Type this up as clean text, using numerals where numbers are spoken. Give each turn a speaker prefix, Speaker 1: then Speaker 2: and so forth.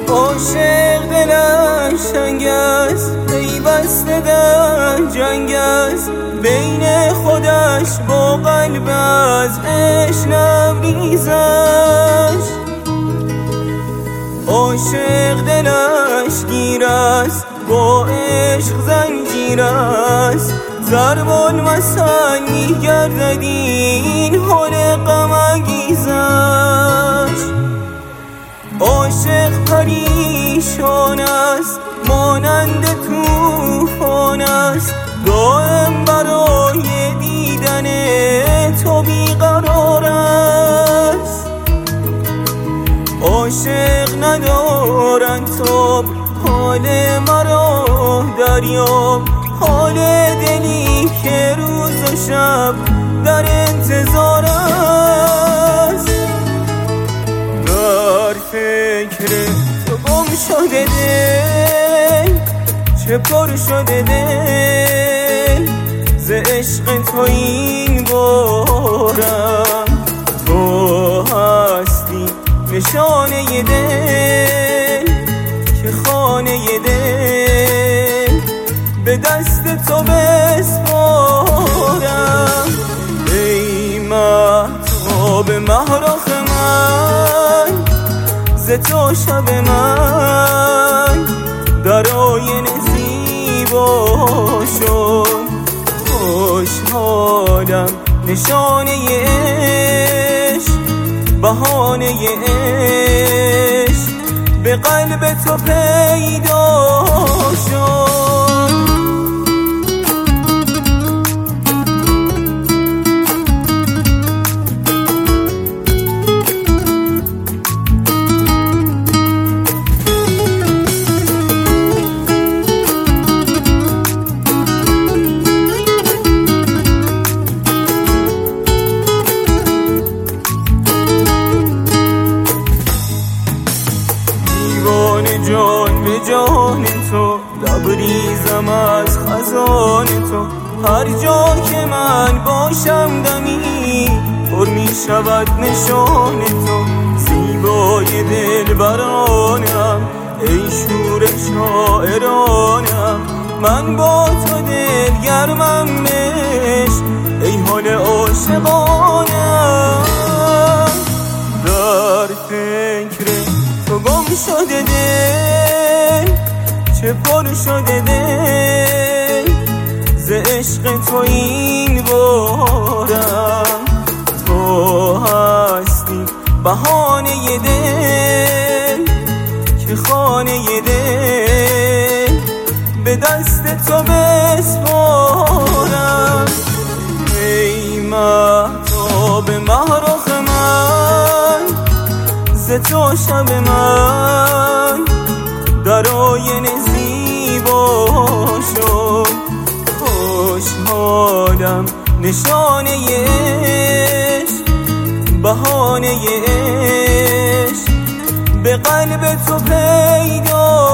Speaker 1: عاشق دلش تنگ است، پیوسته در جنگ است، بین خودش با قلب از عشق نبریزش. عاشق دلش گیر است، با عشق زنجیر است، ضرب المثل می‌گردد این حال غم‌انگیزش. عاشق پریشان است، مانند طوفان است، دائم برای دیدن تو بیقرار است. عاشق ندارد تاب، حال مرا دریاب، حال دلی که روز و شب در انتظار است. در فکر تو گم شده دل، چه پر شده دل ز عشق تو این بارم. تو هستی نشانه دل که خانه دل به دست تو بسپارم. ای مهتاب مهرخ من، ز تو شب من در آینه زیبا شد. خوشحالم نشانه عشق، بهانه عشق به قلب تو پیدا شد. جان به جان تو لبریزم از خزان تو، هر جا که من باشم دمی پر می شود نشان تو. زیبای دلبرانم ای شور شاعرانم، من با تو دلگرمم عشق ای حال عاشقانم. در فکر تو گم شده دل، چه پر شده دل ز عشق تو این بارم. تو هستی بهانه دل که خانه دل به دست تو بسپارم. ای مهتاب مهرخ من، ز تو شب من در آینه زیبا شد. خوشحالم نشانه عشق، بهانه عشق به قلب تو پیدا